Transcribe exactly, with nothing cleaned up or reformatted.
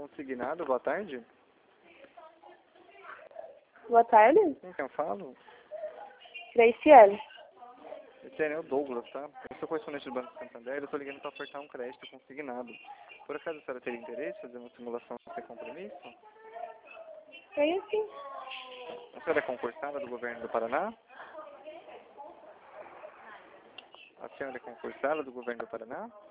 Consignado, boa tarde. Boa tarde. Com quem eu falo? Graciele. Esse é o Douglas, tá? Eu sou correspondente do Banco Santander e eu tô ligando para ofertar um crédito consignado. Por acaso a senhora teria interesse em fazer uma simulação sem compromisso? Tenho sim. A senhora é concursada do governo do Paraná? A senhora é concursada do governo do Paraná?